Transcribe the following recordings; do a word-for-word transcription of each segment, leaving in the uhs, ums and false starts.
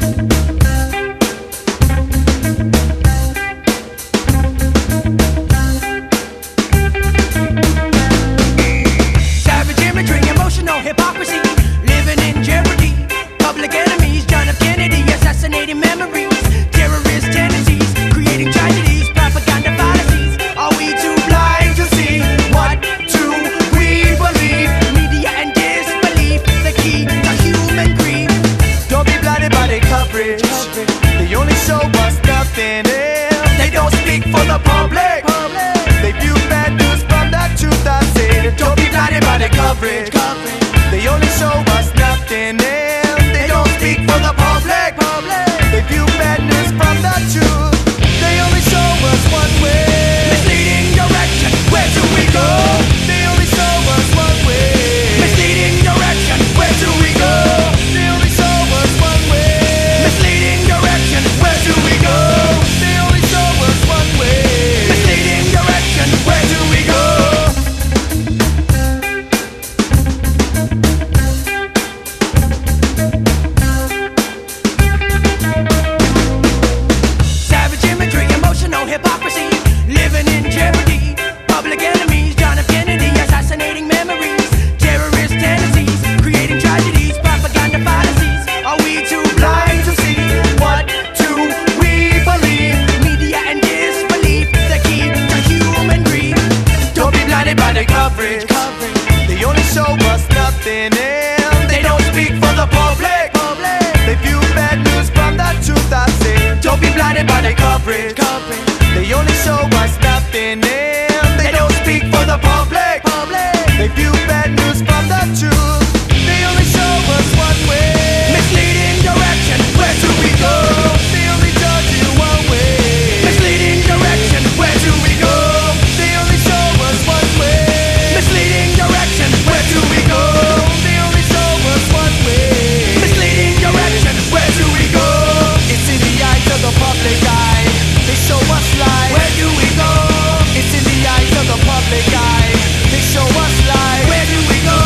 Savage imagery, emotional hypocrisy, living in jeopardy. Public enemies, John F. Kennedy, assassinating memories. Terrorist tendencies, creating tragedies. Propaganda fallacies, are we too blind to see? What do we believe? Media and disbelief, the key to human greed. Don't be blinded by their coverage. They only show us nothing else. They don't speak for the public. They view bad news from the truth I say. Don't be blinded by the coverage. They only show us nothing else. They don't speak for the public. They view bad news from the truth. They only show us one way. Misleading direction, where do we go? They only show us one way. Misleading direction, where do we go? They only show us one way. Misleading direction, where do we go? They only show us one way. Misleading direction, where do we go? Savage imagery, emotional hypocrisy, living in jeopardy. Public enemies, John F. Kennedy, assassinating memories. Terrorist tendencies, creating tragedies. Propaganda fallacies, are we too blind to see? What do we believe? Media and disbelief, the key to human greed. Don't be blinded by the coverage. They only show us nothing else. They don't speak for the public. They view bad news from the truth I say. Don't be blinded by the coverage. They only show us nothing else. They don't speak for the public. They view bad news from the truth. They only show us one way. Misleading direction, where do we go? They only judge you one way. Misleading direction, where do we go? They only show us one way. Misleading direction, where do we go? They only show us one way. Misleading direction, where do we go? It's in the eyes of the public eye. They show us lies. Where do we go? It's in the eyes of the public eye. They show us lies. Where do we go?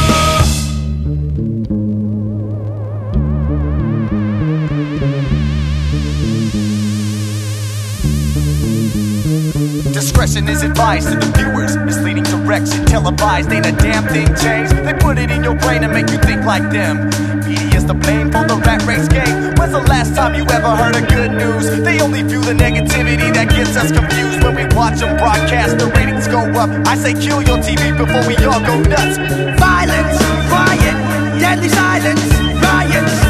Discretion is advised to the viewers. Misleading direction, televised, ain't a damn thing changed. They put it in your brain and make you think like them. Media's to blame for the rat race game. When's the last time you ever heard of good news? They only view the negativity that gets us confused. When we watch them broadcast, the ratings go up. I say kill your T V before we all go nuts. Violence, riot, deadly silence, riots.